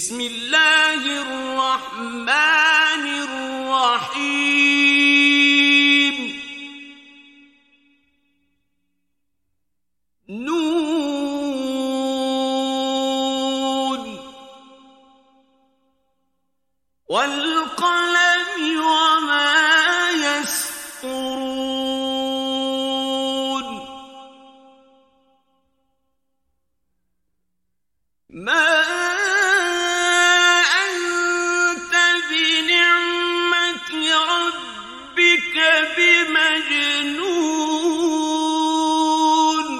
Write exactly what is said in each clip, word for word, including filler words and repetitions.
بسم الله الرحمن الرحيم نون والقلم وما يسطرون ما أنت بنعمة ربك بمجنون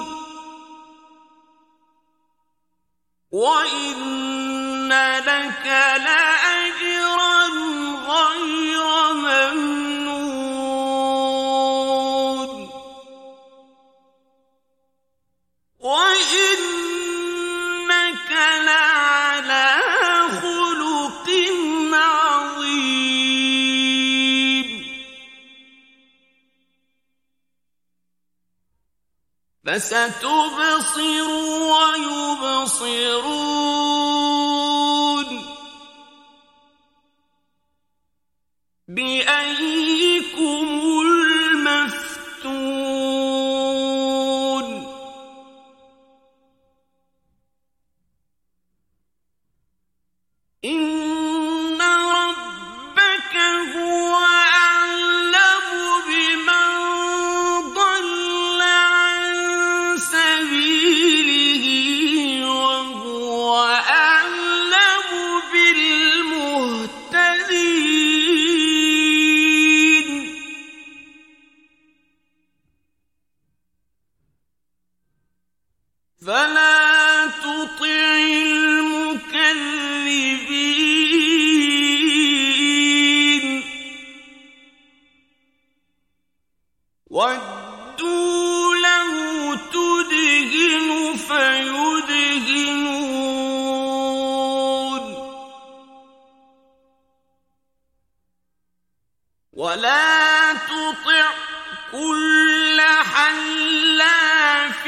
وإن لك لأجرا غير ممنون وإنك لعلى خلق عظيم فستبصر ويبصرون بأيكم المفتون إن ربك هو أعلم بمن ضل عن سبيله وهو أعلم بالمهتدين فلا تطع المكذبين ودوا له تدهن فيدهنون ولا تطع كل حلاف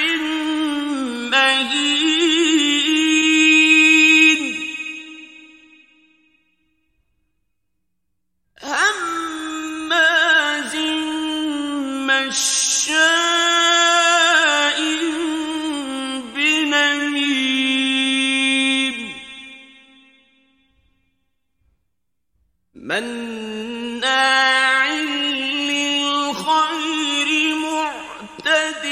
مهين هماز مشاء بنميم مناع للخير معتد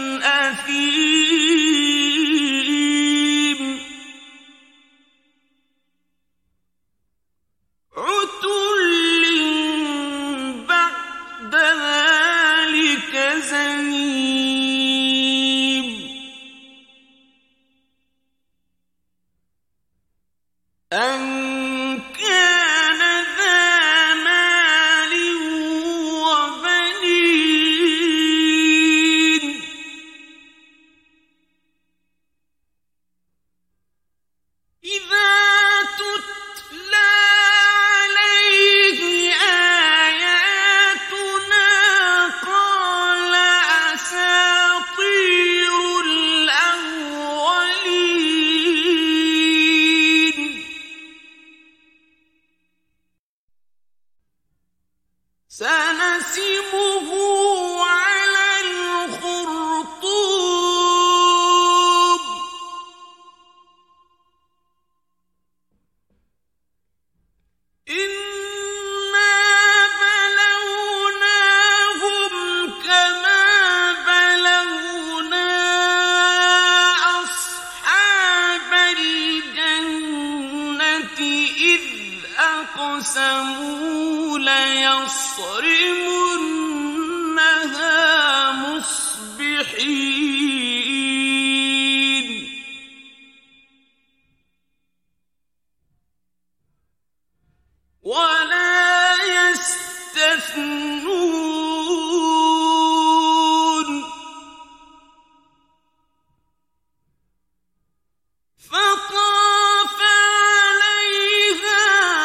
أثيم عتل بعد ذلك زنيم أن كان ذا مال وبنين إذا تتلى عليه آياتنا قال أساطير الأولين سنسمه على الخرطوم إنا بلوناهم كما بلونا أصحاب الجنة إذ أقسموا ليصرمنها مصبحين ولا يستثنون فطاف عليها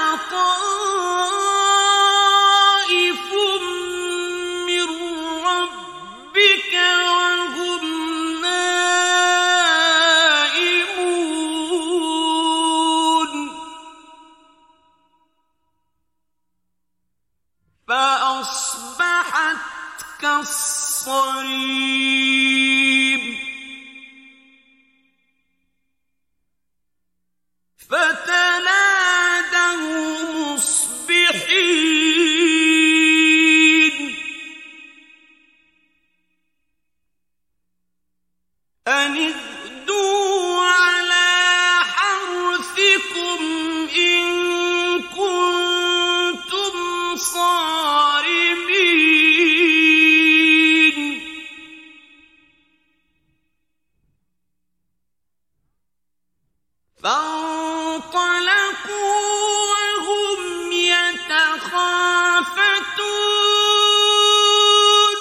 طائف من ربك وهم نائمون الصريم فتنادوا مصبحين أن اغدوا على حرثكم إن كنتم صارمين فانطلقوا وهم يتخافتون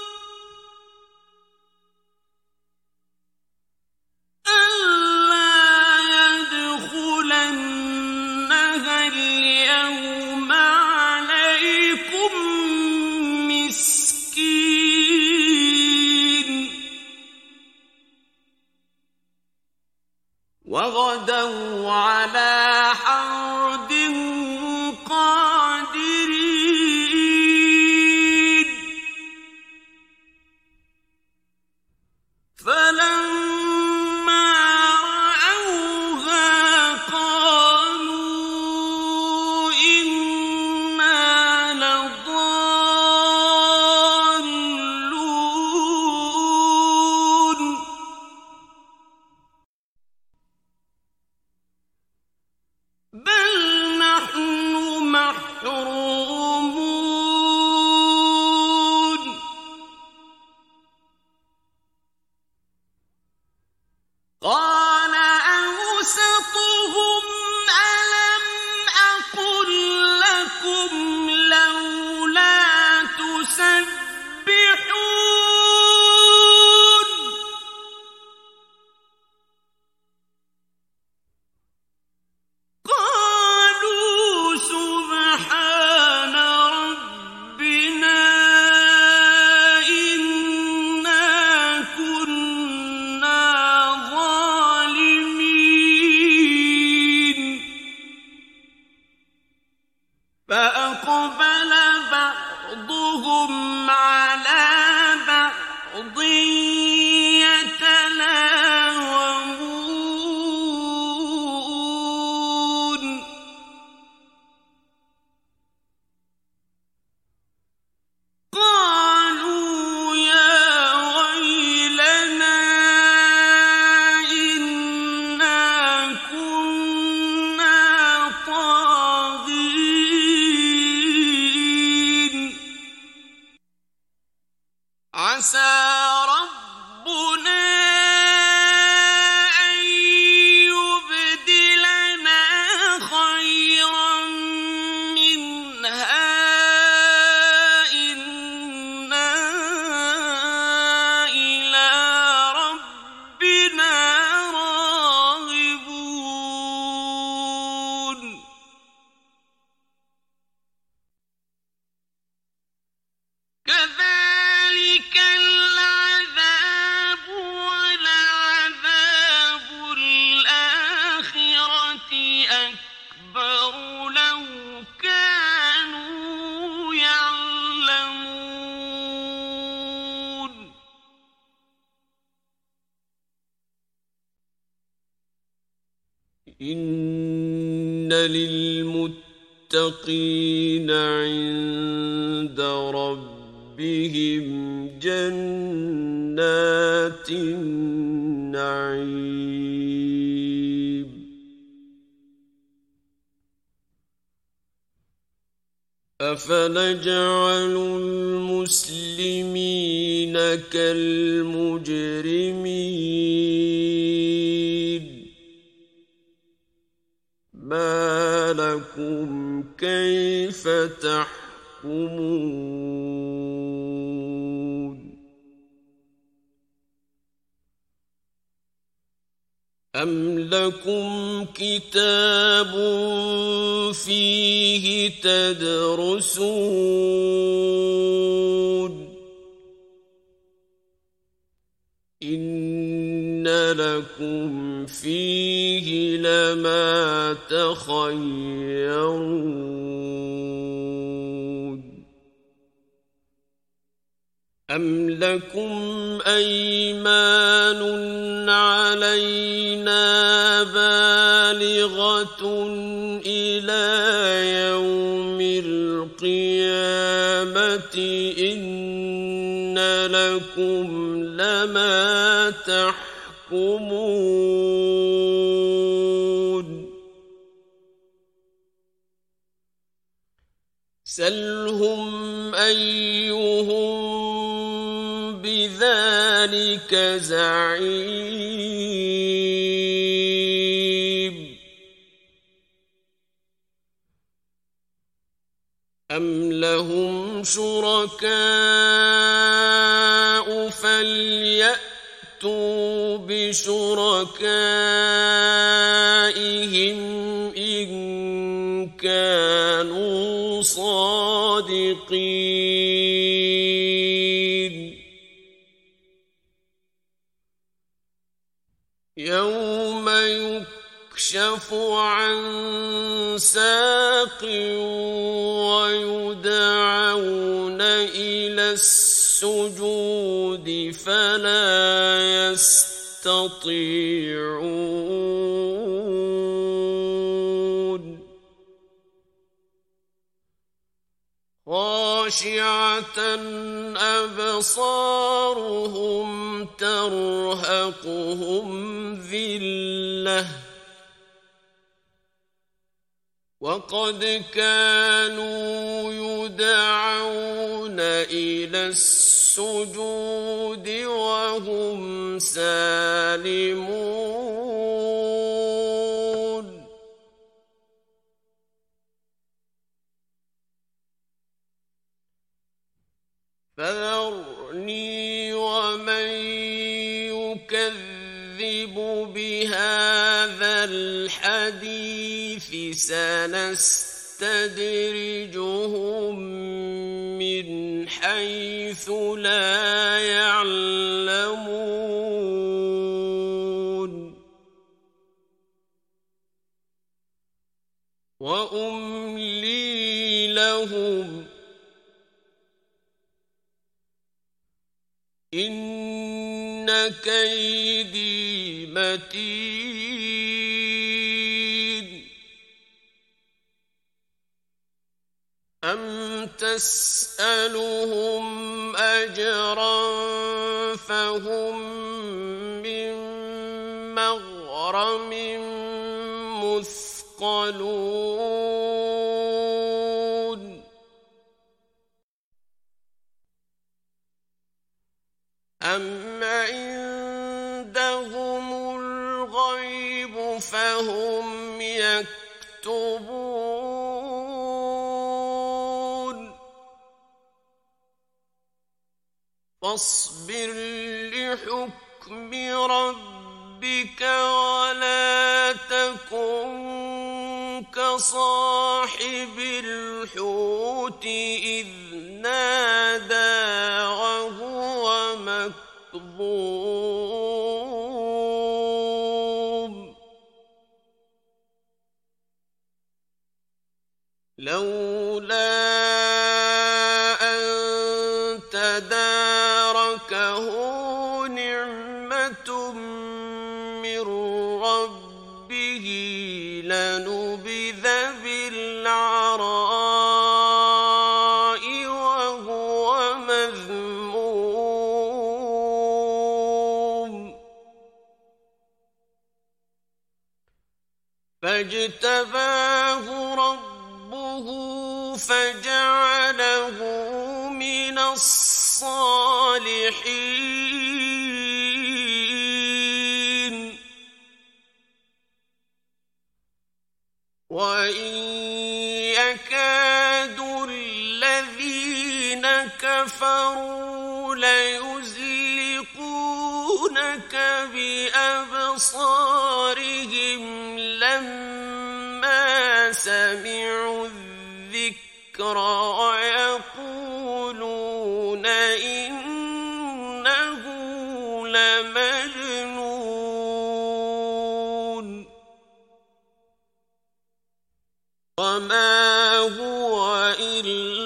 ألا يدخلنها اليوم عليكم مسكين وغدوا على حرد قادرين فلما رأوها قالوا إنا لضالون بل نحن محرومون قال أوسطهم ألم أقل لكم لولا تسبحون قالوا سبحان ربنا إنا كنا ظالمين فأقبل بعضهم على بعض يتلاومون قالوا يا ويلنا إنا كنا طاغين عسى ربنا أن يبدلنا خيرا منها إنا إلى ربنا راغبون كذلك العذاب ولعذاب الآخرة أكبر لو كانوا يعلمون إن للمتقين عند ربهم جنات النعيم أفنجعل المسلمين كالمجرمين ما لكم كيف تحكمون أم لكم كتاب فيه تدرسون إن لكم فيه لما تخيرون. 'أم لكم كتاب فيه تدرسون إن لكم فيه لما تخيرون 'أم لكم كتاب فيه تدرسون إن لكم فيه لما تخيرون 'أم لكم كتاب فيه تدرسون إن لكم فيه لما تخيرون 'أم لكم كتاب فيه تدرسون إن لكم فيه لما تخيرون أَمْ لَكُمْ أَيْمَانٌ عَلَيْنَا بَالِغَةٌ إِلَى يَوْمِ الْقِيَامَةِ إِنَّ لَكُمْ لَمَا تَحْكُمُونَ سَلْهُمْ أَيُّهُم بذلك زعيم أم لهم شركاء فليأتوا بشركائهم إن كانوا صادقين يوم يكشف عن ساق ويدعون إلى السجود فلا يستطيعون خاشعة أبصارهم ترهقهم ذلة وقد كانوا يدعون إلى السجود وهم سالمون فذرني ومن يكذب بهذا الحديث سنستدرجهم من حيث لا يعلمون وأملي لهم إن كيدي متين أم تسألهم أجرا فهم من مغرم مثقلون أم عندهم الغيب فهم يكتبون فاصبر لحكم ربك ولا تكن كصاحب الحوت إذ نادى وهو مكظوم لولا أن تداركه نعمة من ربه لنبذ بالعراء وهو مذموم فاجتباه ربه فجعله من الصالحين وإن يكاد الذين كفروا ليزلقونك بأبصارهم لما سمعوا الذكر ويقولون إنه لمجنون وما هو إلا